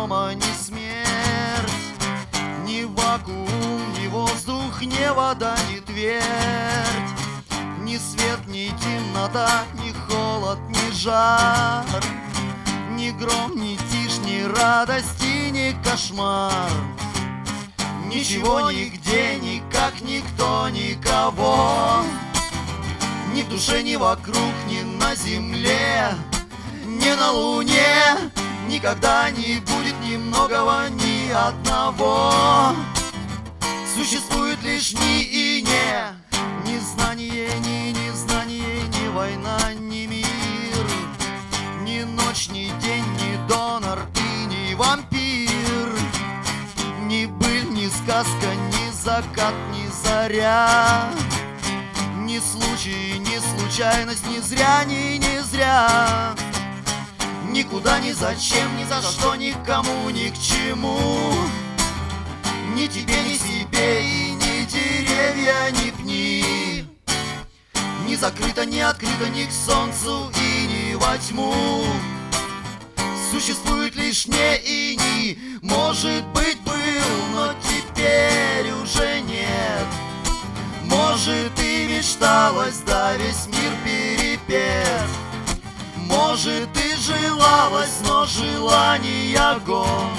дома, ни смерть, ни вакуум, ни воздух, ни вода, ни твердь, ни свет, ни темнота, ни холод, ни жар, ни гром, ни тишь, ни радость и ни кошмар. Ничего, нигде, никак, никто, никого, ни в душе, ни вокруг, ни на земле, ни на луне. Никогда не будет ни многого, ни одного. Существует лишь ни и не, ни знание, ни незнание, ни война, ни мир, ни ночь, ни день, ни донор и ни вампир, ни быль, ни сказка, ни закат, ни заря, ни случай, ни случайность, ни зря, ни не зря. Никуда, ни зачем, ни за что, никому, ни к чему, ни тебе, ни себе, и ни деревья, ни пни, ни закрыто, ни открыто, ни к солнцу и ни во тьму. Существует лишь не и ни, может быть, был, но теперь уже нет. Может, и мечталось, да весь мир перепет. Может, и желалось, но желание гон.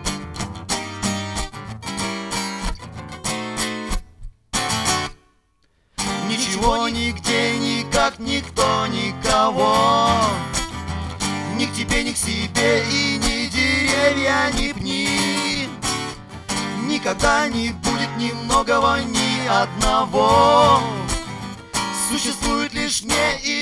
Ничего, нигде, никак, никто, никого, ни к тебе, ни к себе, и ни деревья, ни пни. Никогда не будет ни многого, ни одного. Существует лишь не и